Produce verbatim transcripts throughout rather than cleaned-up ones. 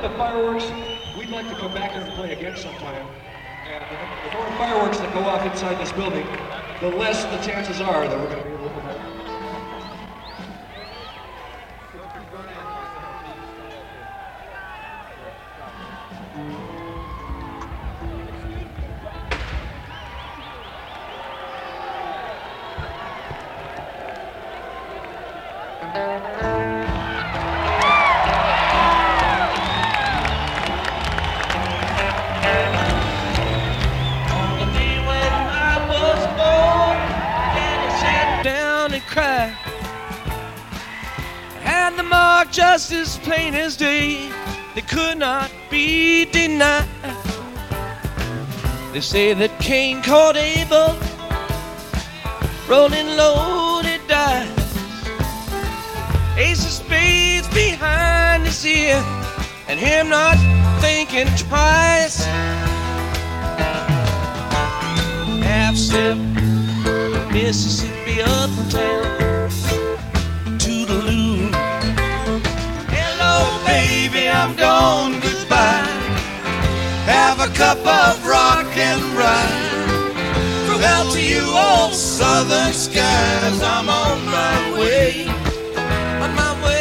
the fireworks, we'd like to come back here and play again sometime. And the more fireworks that go off inside this building, the less the chances are that we're going to be able to come back. Just as plain as day, they could not be denied. They say that Cain caught Abel, rolling loaded dice. Ace of spades behind his ear, and him not thinking twice. Half step, Mississippi uptown. Baby, I'm gone, goodbye. Have a cup of rock and ride. Farewell to you, old southern skies. I'm on my way, on my way.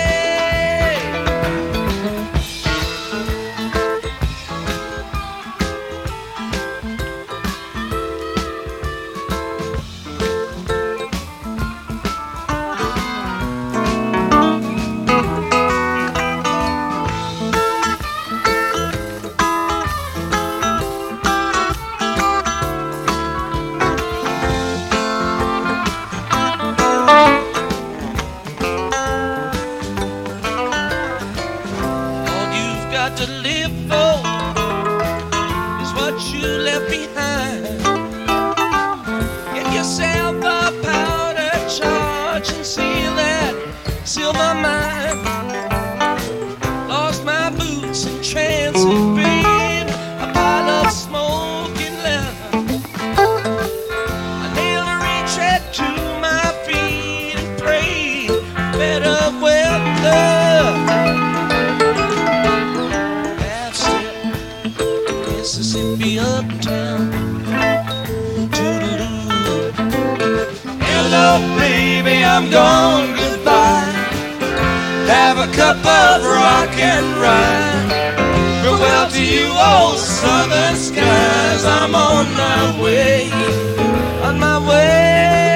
I'm gone, goodbye. Have a cup of rock and ride. Farewell to you, old southern skies. I'm on my way, on my way.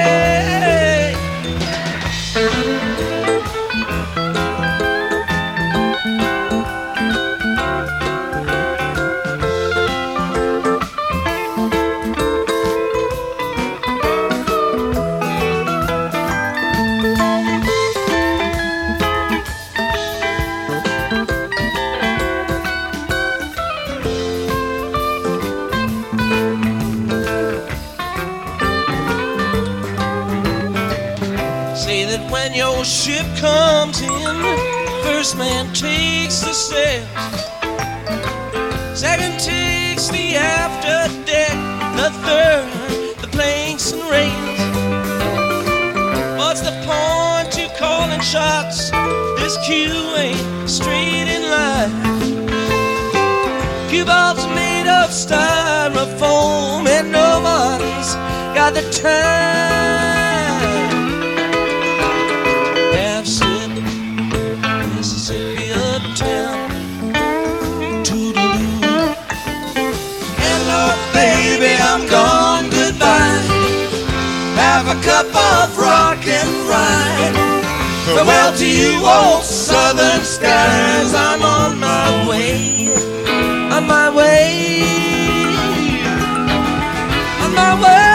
Ship comes in, first man takes the sails, second takes the after deck, the third the planks and rails. What's the point to calling shots? This cue ain't straight in line. Cue balls made of styrofoam, and no one's got the time. Mississippi uptown, toodaloo. Hello, baby, I'm gone, goodbye. Have a cup of rock and ride. Farewell to you, old southern skies. I'm on my way, on my way, on my way.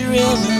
river.